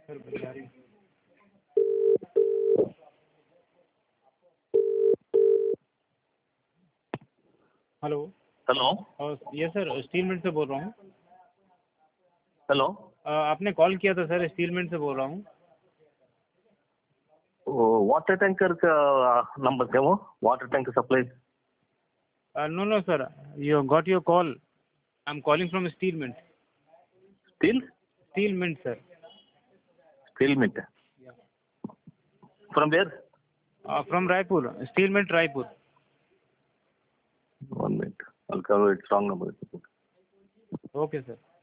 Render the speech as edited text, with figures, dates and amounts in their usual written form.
Sir बलियारी। Hello. Hello. Yes sir, steel mill से बोल रहा हूँ। हेलो। आपने कॉल किया था सर, स्टील मिल से बोल रहा हूँ। वाटर टैंकर का नंबर है वो, water tanker supply. No sir, you got your call. I am calling from steel mint. Steel mint sir. Steel mint from where? From Raipur, steel mint Raipur. 1 minute, I'll cover it. Wrong number. Okay sir.